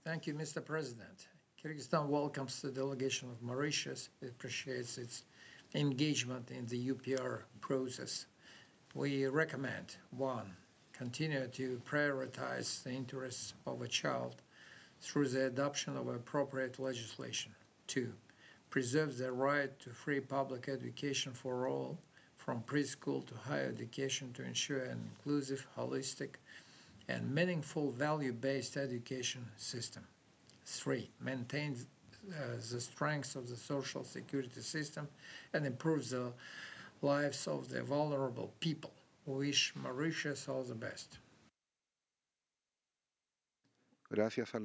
Thank you, Mr. President. Kyrgyzstan welcomes the delegation of Mauritius. It appreciates its engagement in the UPR process. We recommend 1. Continue to prioritize the interests of a child through the adoption of appropriate legislation. 2. Preserve the right to free public education for all, from preschool to higher education, to ensure an inclusive, holistic, and meaningful value-based education system. 3. Maintain the strength of the social security system and improve the lives of the vulnerable people. We wish Mauritius all the best. Gracias